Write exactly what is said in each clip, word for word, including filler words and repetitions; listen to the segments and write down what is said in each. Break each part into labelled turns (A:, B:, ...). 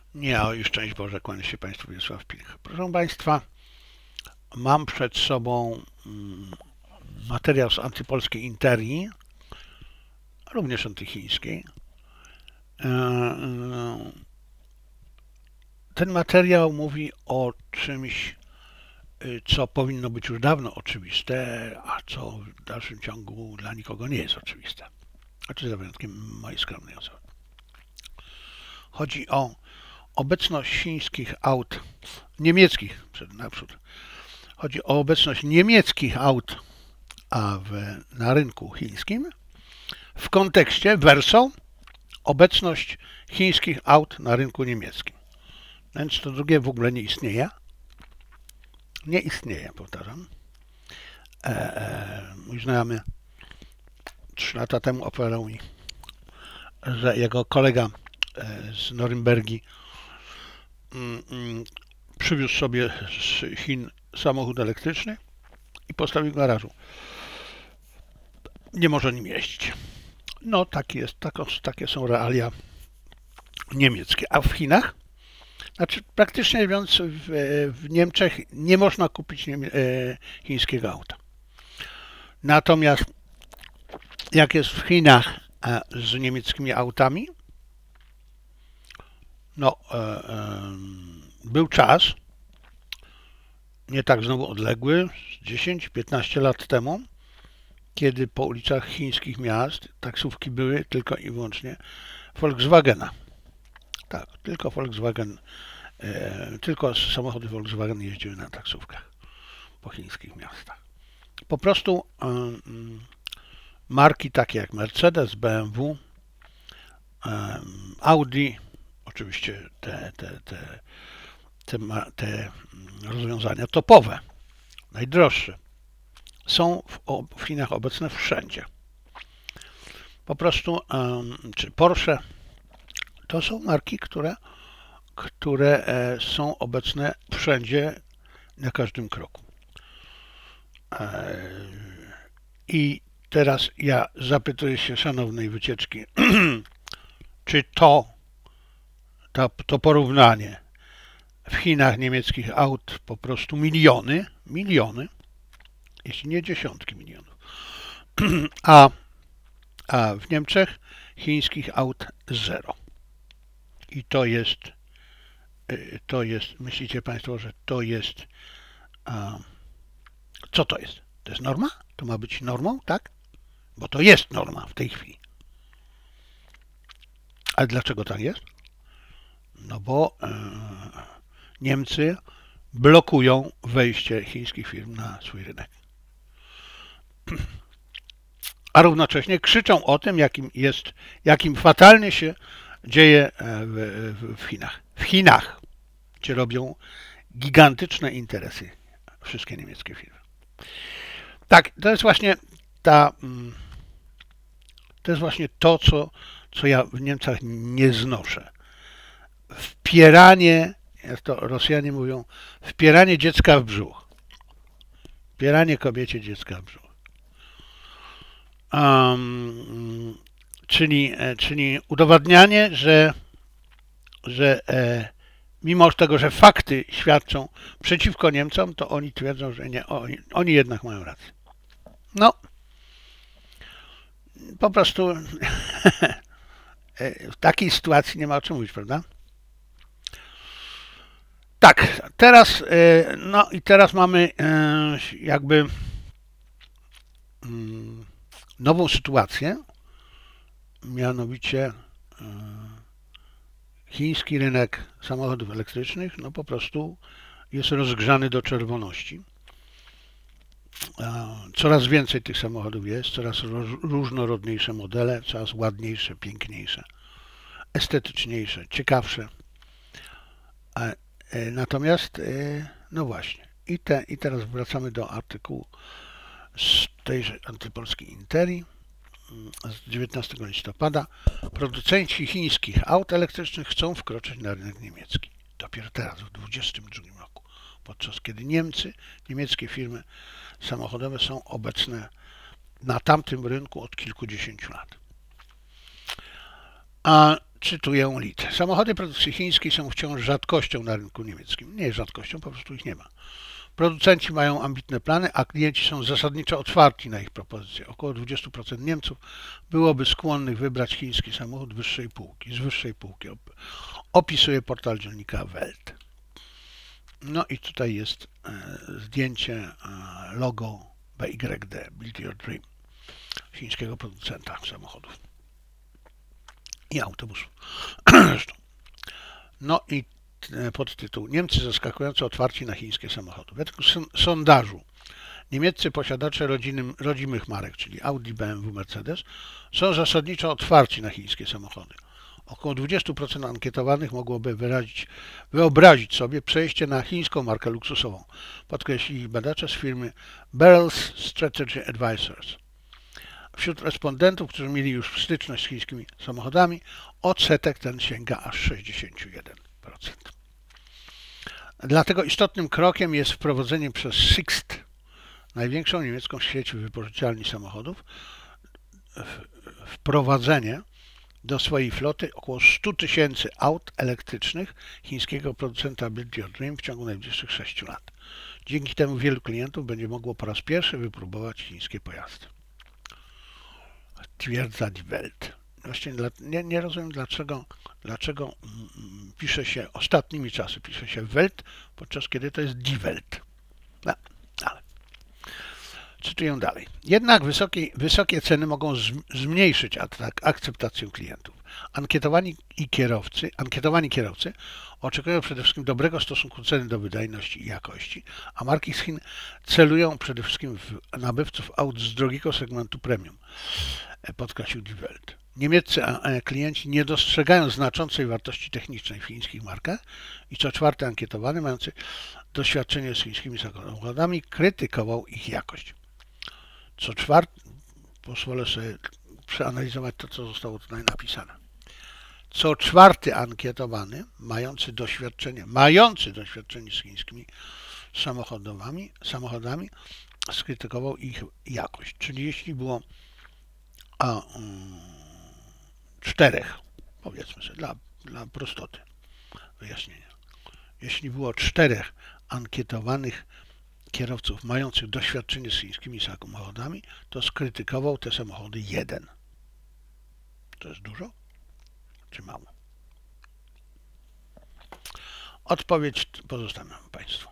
A: Nie, o już szczęść Boże, kłania się Państwu Wiesław Pilch. Proszę Państwa, mam przed sobą mm, materiał z antypolskiej Interii, również antychińskiej. E, e, Ten materiał mówi o czymś, y, co powinno być już dawno oczywiste, a co w dalszym ciągu dla nikogo nie jest oczywiste. Znaczy za wyjątkiem mojej skromnej osoby. Chodzi o obecność chińskich aut, niemieckich przed naprzód. Chodzi o obecność niemieckich aut a w, na rynku chińskim w kontekście verso obecność chińskich aut na rynku niemieckim. Więc to drugie w ogóle nie istnieje. Nie istnieje, powtarzam. E, e, mój znajomy trzy lata temu opowiadał mi, że jego kolega e, z Norymbergi mm, mm, przywiózł sobie z Chin samochód elektryczny i postawił w garażu. Nie może nim jeździć. No, taki jest, tak, takie są realia niemieckie. A w Chinach, znaczy praktycznie mówiąc w, w Niemczech nie można kupić niemie, e, chińskiego auta. Natomiast jak jest w Chinach e, z niemieckimi autami, no e, e, był czas, nie tak znowu odległy, dziesięć piętnaście lat temu, kiedy po ulicach chińskich miast taksówki były tylko i wyłącznie Volkswagena. Tak, tylko Volkswagen, e, tylko samochody Volkswagen jeździły na taksówkach po chińskich miastach. Po prostu e, marki takie jak Mercedes, B M W, e, Audi, oczywiście te, te, te, te, te rozwiązania topowe, najdroższe, są w, w Chinach obecne wszędzie. Po prostu, czy Porsche, to są marki, które, które są obecne wszędzie, na każdym kroku. I teraz ja zapytuję się szanownej wycieczki, czy to, to, to porównanie w Chinach niemieckich aut po prostu miliony, miliony, jeśli nie dziesiątki milionów, a, a w Niemczech chińskich aut zero. I to jest, to jest, myślicie Państwo, że to jest, a, co to jest? To jest norma? To ma być normą, tak? Bo to jest norma w tej chwili. Ale dlaczego tak jest? No bo e, Niemcy blokują wejście chińskich firm na swój rynek. A równocześnie krzyczą o tym, jakim jest, jakim fatalnie się dzieje w, w, w Chinach. W Chinach, gdzie robią gigantyczne interesy wszystkie niemieckie firmy. Tak, to jest właśnie ta, to jest właśnie to, co, co ja w Niemczech nie znoszę. Wpieranie, jak to Rosjanie mówią, wpieranie dziecka w brzuch. Wpieranie kobiecie dziecka w brzuch. Um, czyli, czyli udowadnianie, że, że e, mimo tego, że fakty świadczą przeciwko Niemcom, to oni twierdzą, że nie, oni, oni jednak mają rację. No, po prostu w takiej sytuacji nie ma o czym mówić, prawda? Tak, teraz, no i teraz mamy jakby nową sytuację, mianowicie chiński rynek samochodów elektrycznych, no po prostu jest rozgrzany do czerwoności. Coraz więcej tych samochodów jest, coraz różnorodniejsze modele, coraz ładniejsze, piękniejsze, estetyczniejsze, ciekawsze. Natomiast, no właśnie, i, te, i teraz wracamy do artykułu z tejże antypolskiej Interii z dziewiętnastego listopada. Producenci chińskich aut elektrycznych chcą wkroczyć na rynek niemiecki. Dopiero teraz, w dwudziestym drugim roku, podczas kiedy Niemcy, niemieckie firmy samochodowe są obecne na tamtym rynku od kilkudziesięciu lat. A Cytuję Lit. Samochody produkcji chińskiej są wciąż rzadkością na rynku niemieckim. Nie jest rzadkością, po prostu ich nie ma. Producenci mają ambitne plany, a klienci są zasadniczo otwarci na ich propozycje. Około dwadzieścia procent Niemców byłoby skłonnych wybrać chiński samochód wyższej półki, z wyższej półki. Opisuje portal dziennika Welt. No i tutaj jest e, zdjęcie e, logo B Y D, Build Your Dream, chińskiego producenta samochodów i autobusów. No i podtytuł: Niemcy zaskakująco otwarci na chińskie samochody. Według sondażu niemieccy posiadacze rodziny, rodzimych marek, czyli Audi, B M W, Mercedes, są zasadniczo otwarci na chińskie samochody. Około dwadzieścia procent ankietowanych mogłoby wyrazić, wyobrazić sobie przejście na chińską markę luksusową, podkreślili badacze z firmy Barrels Strategy Advisors. Wśród respondentów, którzy mieli już styczność z chińskimi samochodami, odsetek ten sięga aż sześćdziesiąt jeden procent. Dlatego istotnym krokiem jest wprowadzenie przez Sixt, największą niemiecką sieć wypożyczalni samochodów, wprowadzenie do swojej floty około sto tysięcy aut elektrycznych chińskiego producenta Build Your Dream w ciągu najbliższych sześciu lat. Dzięki temu wielu klientów będzie mogło po raz pierwszy wypróbować chińskie pojazdy. Twierdza Die Welt. Właśnie dla, nie, nie rozumiem, dlaczego, dlaczego mm, pisze się ostatnimi czasy, pisze się Welt, podczas kiedy to jest Die Welt. No, ale. Cytuję dalej. Jednak wysokie, wysokie ceny mogą zmniejszyć akceptację klientów. Ankietowani i kierowcy, ankietowani kierowcy oczekują przede wszystkim dobrego stosunku ceny do wydajności i jakości, a marki z Chin celują przede wszystkim w nabywców aut z drogiego segmentu premium, podkreślił Die Welt. Niemieccy klienci nie dostrzegają znaczącej wartości technicznej w chińskich markach i co czwarty ankietowany mający doświadczenie z chińskimi samochodami krytykował ich jakość. Co czwarty, pozwolę sobie przeanalizować to, co zostało tutaj napisane. Co czwarty ankietowany, mający doświadczenie, mający doświadczenie z chińskimi samochodami, samochodami, skrytykował ich jakość. Czyli jeśli było a, um, czterech, powiedzmy sobie, dla, dla prostoty wyjaśnienia, jeśli było czterech ankietowanych kierowców mających doświadczenie z chińskimi samochodami, to skrytykował te samochody jeden. To jest dużo czy mało? Odpowiedź pozostawiam Państwu.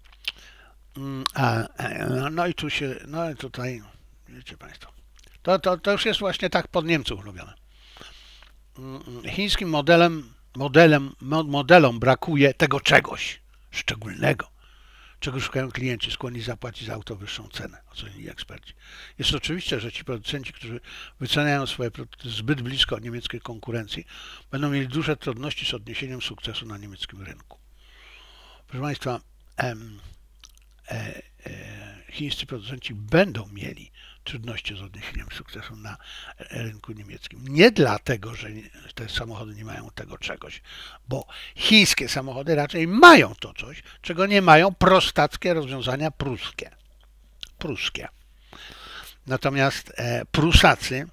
A: A, no i tu się, no i tutaj, wiecie Państwo, to, to, to już jest właśnie tak pod Niemców robione. Chińskim modelem, modelem, modelom brakuje tego czegoś szczególnego, czego szukają klienci skłonni zapłacić za auto wyższą cenę, ocenili eksperci. Jest oczywiste, że ci producenci, którzy wyceniają swoje produkty zbyt blisko niemieckiej konkurencji, będą mieli duże trudności z odniesieniem sukcesu na niemieckim rynku. Proszę Państwa, em, e, e, chińscy producenci będą mieli trudności z odniesieniem sukcesu na rynku niemieckim. Nie dlatego, że te samochody nie mają tego czegoś, bo chińskie samochody raczej mają to coś, czego nie mają prostackie rozwiązania pruskie. Pruskie. Natomiast e, Prusacy,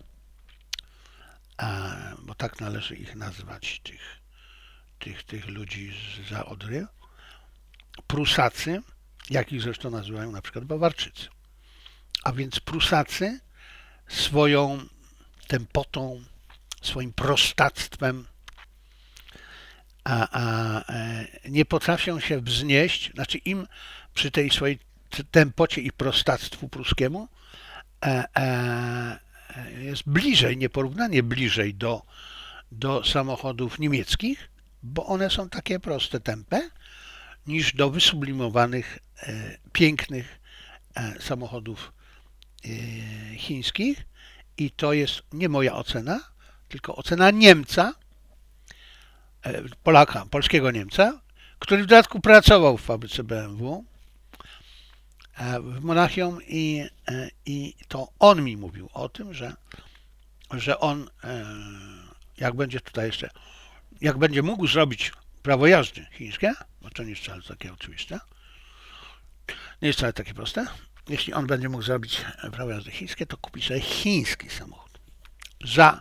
A: a, bo tak należy ich nazwać, tych, tych, tych ludzi zza Odry, Prusacy, jak ich zresztą nazywają na przykład Bawarczycy. A więc Prusacy swoją tempotą, swoim prostactwem a, a, e, nie potrafią się wznieść, znaczy im przy tej swojej tempocie i prostactwu pruskiemu e, e, jest bliżej, nieporównanie bliżej do, do samochodów niemieckich, bo one są takie proste, tempe, niż do wysublimowanych, e, pięknych e, samochodów e, chińskich. I to jest nie moja ocena, tylko ocena Niemca, e, Polaka, polskiego Niemca, który w dodatku pracował w fabryce B M W e, w Monachium i, e, i to on mi mówił o tym, że, że on e, jak będzie tutaj jeszcze, jak będzie mógł zrobić prawo jazdy chińskie, bo to nie jest wcale takie oczywiste, nie jest wcale takie proste. Jeśli on będzie mógł zrobić prawo jazdy chińskie, to kupi sobie chiński samochód za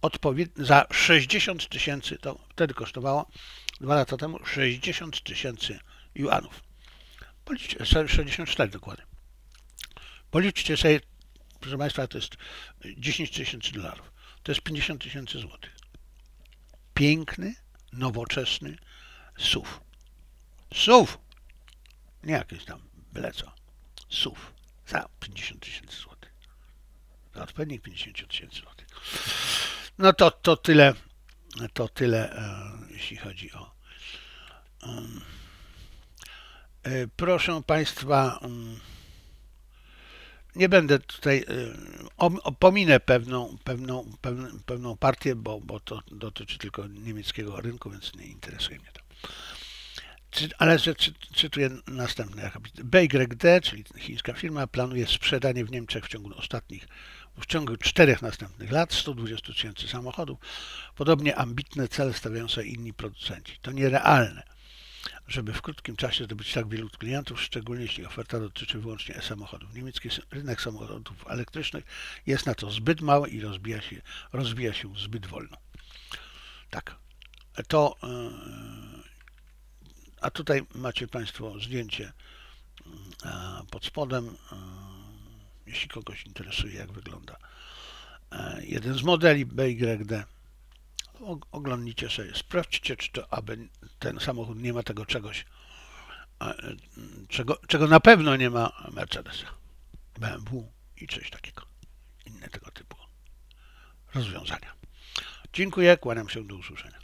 A: odpowiednio za sześćdziesiąt tysięcy, to wtedy kosztowało dwa lata temu sześćdziesiąt tysięcy juanów. Policzcie, sześćdziesiąt cztery dokładnie. Policzcie sobie, proszę Państwa, to jest dziesięć tysięcy dolarów. To jest pięćdziesiąt tysięcy złotych. Piękny, nowoczesny S U V. S U V! Nie jakieś tam byle co. S U V za pięćdziesiąt tysięcy złotych. Za odpowiednik pięćdziesiąt tysięcy złotych. No to, to tyle, to tyle, e, jeśli chodzi o... Um, e, proszę Państwa, um, nie będę tutaj, um, pominę pewną, pewną, pewną, pewną partię, bo, bo to dotyczy tylko niemieckiego rynku, więc nie interesuje mnie to. Ale cytuję następny akapit. B Y D, czyli chińska firma, planuje sprzedanie w Niemczech w ciągu ostatnich, w ciągu czterech następnych lat sto dwadzieścia tysięcy samochodów. Podobnie ambitne cele stawiają sobie inni producenci. To nierealne, żeby w krótkim czasie zdobyć tak wielu klientów, szczególnie jeśli oferta dotyczy wyłącznie e-samochodów. Niemiecki rynek samochodów elektrycznych jest na to zbyt mały i rozwija się, rozwija się zbyt wolno. Tak, to... Yy, A tutaj macie Państwo zdjęcie pod spodem, jeśli kogoś interesuje, jak wygląda jeden z modeli B Y D. Oglądnijcie sobie, sprawdźcie, czy to, aby ten samochód nie ma tego czegoś, czego, czego na pewno nie ma Mercedesa, B M W i coś takiego, inne tego typu rozwiązania. Dziękuję, kłaniam się, do usłyszenia.